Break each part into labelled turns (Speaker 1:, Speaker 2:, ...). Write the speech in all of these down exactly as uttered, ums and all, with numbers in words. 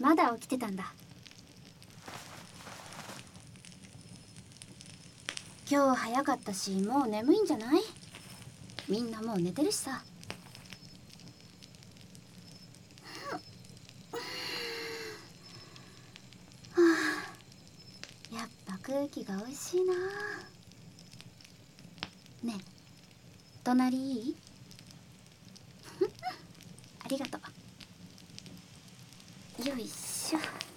Speaker 1: まだ起きてたんだ。今日早かったし、もう眠いんじゃない？みんなもう寝てるしさ。はあ、やっぱ空気が美味しいな。ねえ、隣いい？ありがとう。よいしょ。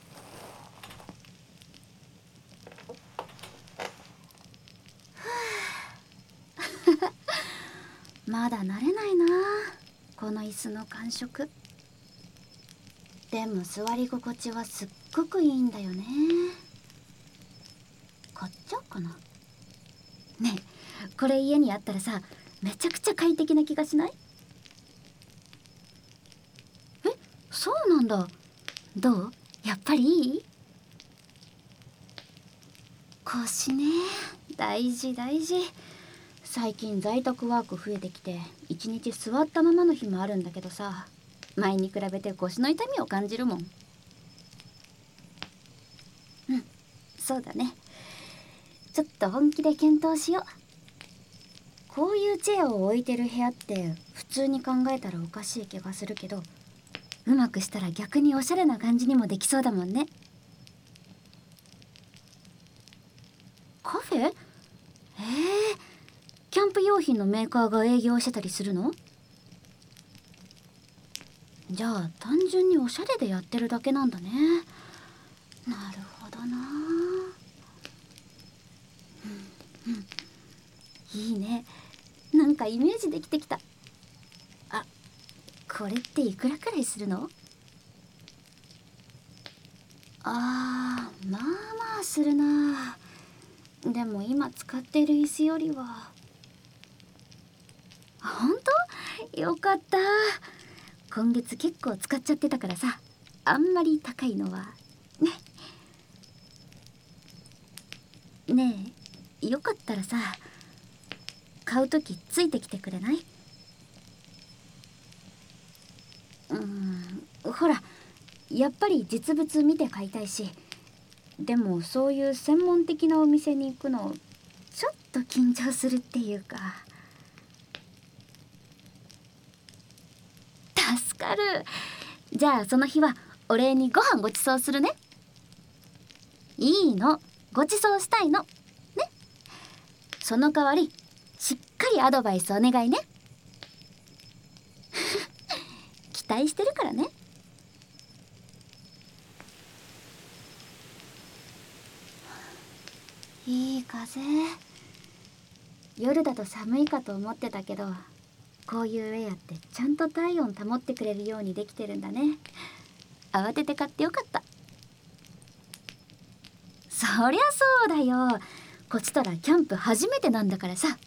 Speaker 1: まだ慣れないな、この椅子の感触。でも座り心地はすっごくいいんだよね。買っちゃおうかな。ねえ、これ家にあったらさ、めちゃくちゃ快適な気がしない？え、そうなんだ。どう？やっぱりいい？腰ね、大事大事。最近在宅ワーク増えてきて、一日座ったままの日もあるんだけどさ、前に比べて腰の痛みを感じるもん。うん、そうだね。ちょっと本気で検討しよう。こういうチェアを置いてる部屋って普通に考えたらおかしい気がするけど、うまくしたら逆におしゃれな感じにもできそうだもんね。カフェ？えー、キャンプ用品のメーカーが営業してたりするの？じゃあ単純におしゃれでやってるだけなんだね。なるほどな。うんうん、いいね。なんかイメージできてきた。あ、これっていくらくらいするの？あー、まあまあするな。でも今使っている椅子よりは。ほんと？よかった。今月結構使っちゃってたからさ、あんまり高いのはね。ねえ、よかったらさ、買うときついてきてくれない？うーん、ほら、やっぱり実物見て買いたいし、でもそういう専門的なお店に行くのちょっと緊張するっていうか。助かる。じゃあその日はお礼にご飯ごちそうするね。いいの、ごちそうしたいのね。その代わりしっかりアドバイスお願いね。期待してるからね。いい風。夜だと寒いかと思ってたけど、こういうウェアってちゃんと体温保ってくれるようにできてるんだね。慌てて買ってよかった。そりゃそうだよ。こちとらキャンプ初めてなんだからさ。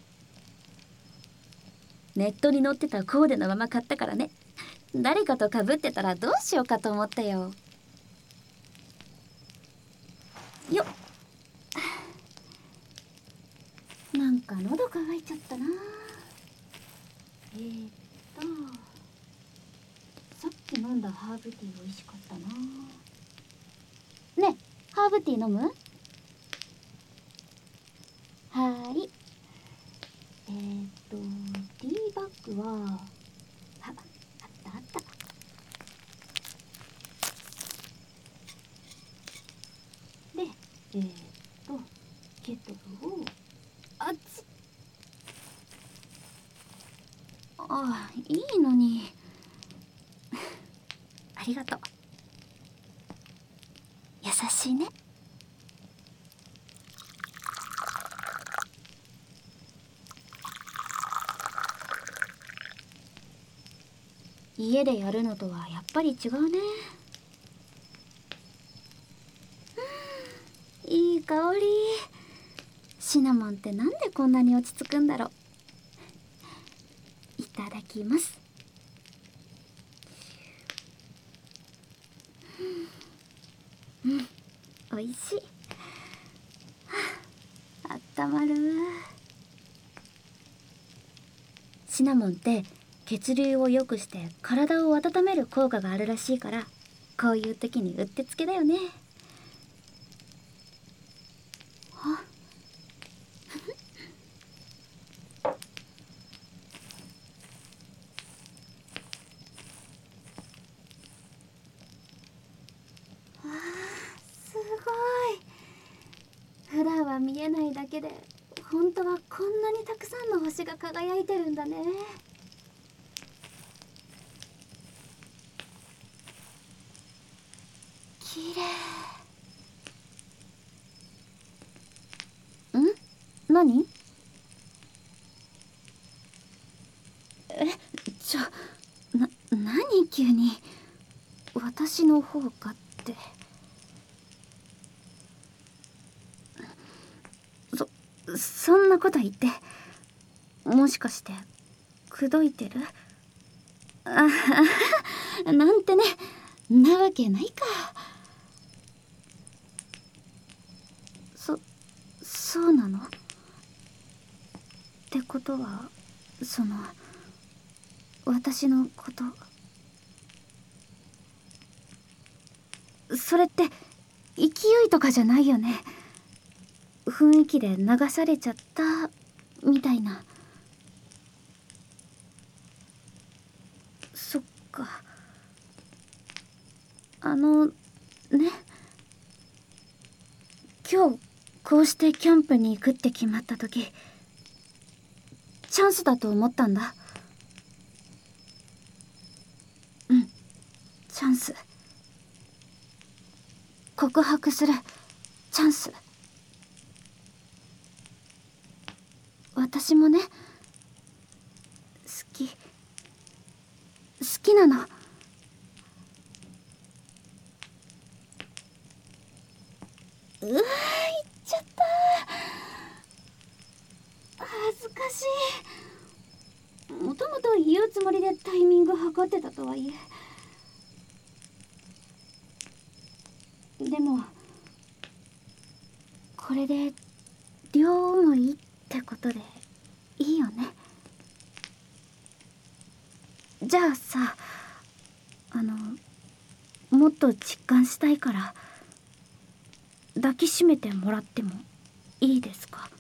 Speaker 1: ネットに載ってたコーデのまま買ったからね。誰かと被ってたらどうしようかと思ったよ。よっ。なんか喉乾いちゃったな。えーっとさっき飲んだハーブティー美味しかったな。ねえ、ハーブティー飲む？はーい。えーっとティーバッグは、あ、あったあった。で、えーっとケトルを、あっち。あ、いいのに。ありがとう。優しいね。家でやるのとはやっぱり違うね。うん、いい香り。シナモンってなんでこんなに落ち着くんだろう。いただきます。うん、おいしい。はあ、あったまる。シナモンって血流を良くして体を温める効果があるらしいから、 こういう時にうってつけだよね。あすごい。普段は見えないだけで本当はこんなにたくさんの星が輝いてるんだね。綺麗。ん？何？え、ちょ、な、何急に私の方かって。そ、そんなこと言って、もしかして口説いてる？ああ、なんてね、なわけないか。そ、そうなの？ってことは、その、私のこと、それって勢いとかじゃないよね。雰囲気で流されちゃったみたいな。そっか。あのね、今日こうしてキャンプに行くって決まった時、チャンスだと思ったんだ。うん、チャンス。告白するチャンス。私もね、好き好きなの。うわ、言っちゃった。恥ずかしい。もともと言うつもりでタイミング測ってたとはいえ、でもこれで両思いってことでいいよね。じゃあさ、あのもっと実感したいから抱きしめてもらってもいいですか？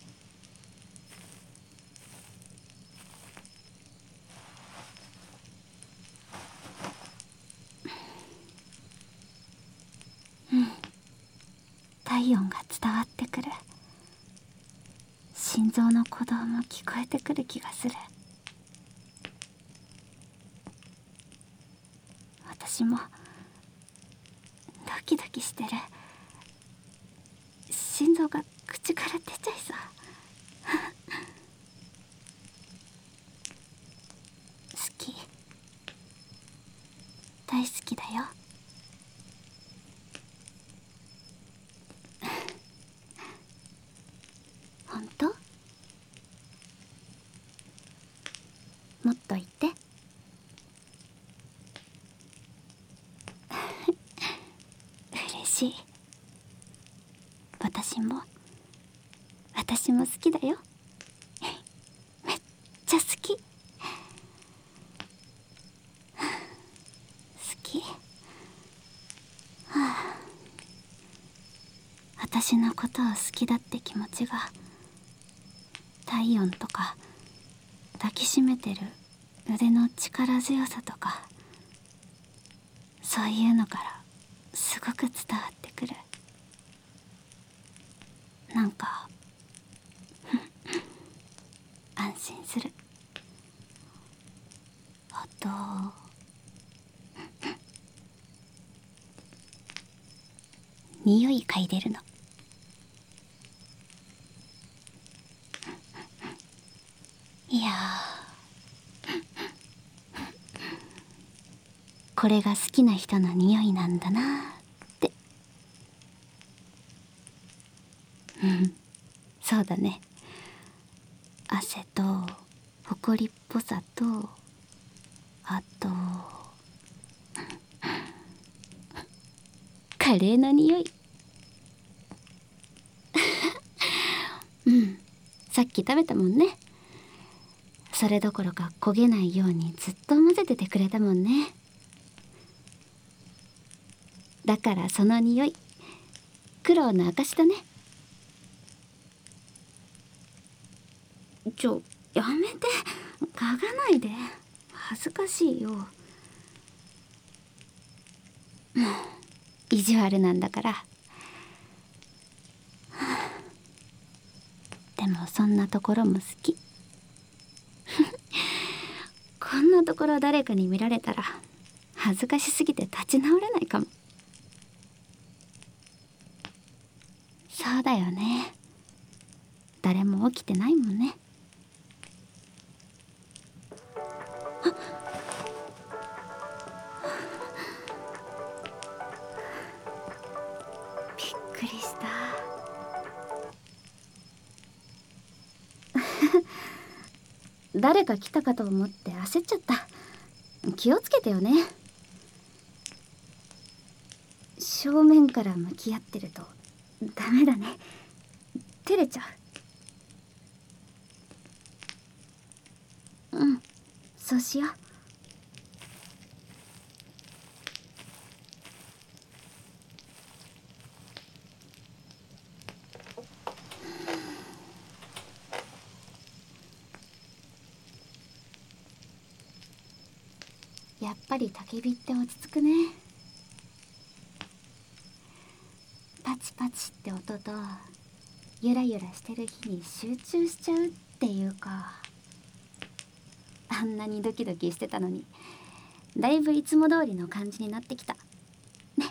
Speaker 1: うん、体温が伝わってくる。心臓の鼓動も聞こえてくる気がする。私もドキドキしてる。心臓が口から出ちゃいそう。好き、大好きだよ。本当？もっと言って。嬉しい。私も私も好きだよ。めっちゃ好き。好き。はあ、私のことを好きだって気持ちが体温とか抱きしめてる腕の力強さとか、そういうのからすごく伝わってくる。なんか安心する。あと匂い嗅いでるの。いやこれが好きな人の匂いなんだなーって。うんそうだね。汗とほこりっぽさと、あとカレーの匂い。うん、さっき食べたもんね。それどころか焦げないようにずっと混ぜててくれたもんね。 だからその匂い、苦労の証だね。ちょ、やめて、嗅がないで、恥ずかしいよ。もう意地悪なんだから。でもそんなところも好き。こんなところ誰かに見られたら恥ずかしすぎて立ち直れないかも。そうだよね。誰も起きてないもんね。びっくりした。誰か来たかと思って焦っちゃった。気をつけてよね。正面から向き合ってるとダメだね。照れちゃう。うん、そうしよう。やっぱり焚き火って落ち着くね。パチパチって音とゆらゆらしてる火に集中しちゃうっていうか、あんなにドキドキしてたのにだいぶいつも通りの感じになってきたね。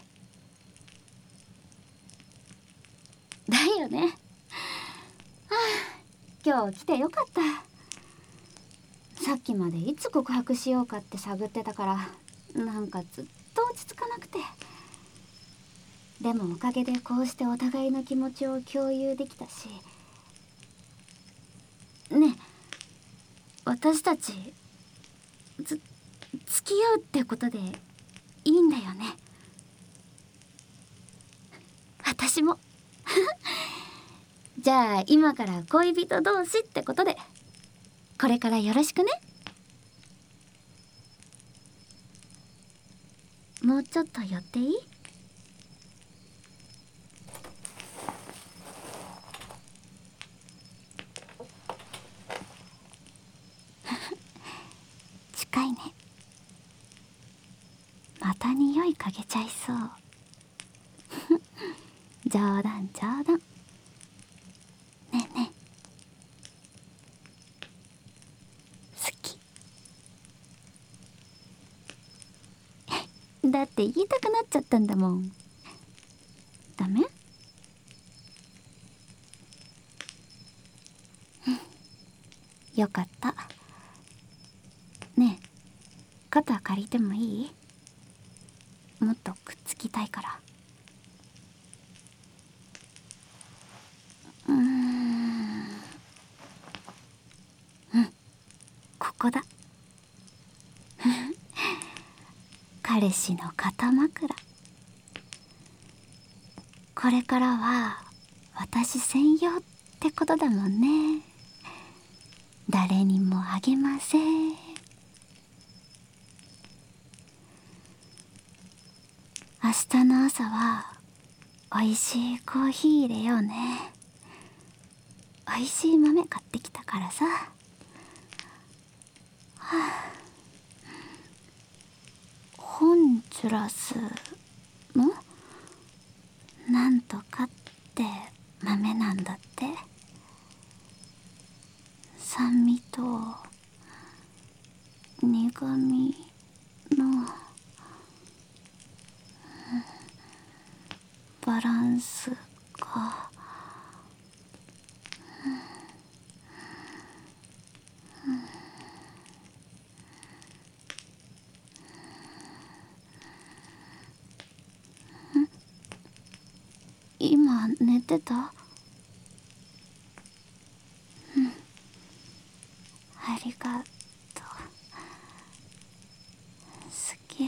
Speaker 1: だよね。はあ、今日来てよかった。さっきまでいつ告白しようかって探ってたから、なんかずっと落ち着かなくて。でもおかげでこうしてお互いの気持ちを共有できたし。ねえ、私たちず付き合うってことでいいんだよね。私も。じゃあ今から恋人同士ってことでこれからよろしくね。もうちょっと寄っていい？近いね。また匂い嗅げちゃいそう。冗談冗談。ねえねえ、好き。だって言いたくなっちゃったんだもん。ダメ？よかった。ねえ、肩借りてもいい？もっとくっつきたいから。うーん、うん、ここだ。彼氏の肩枕。これからは私専用ってことだもんね。誰にもあげません。明日の朝はおいしいコーヒー入れようね。おいしい豆買ってきたからさ。はあ、ホンジュラスのなんとかって豆なんだって。酸味と苦味のバランスが。今寝てた？うん、ありがとう。好きだよ。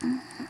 Speaker 1: うん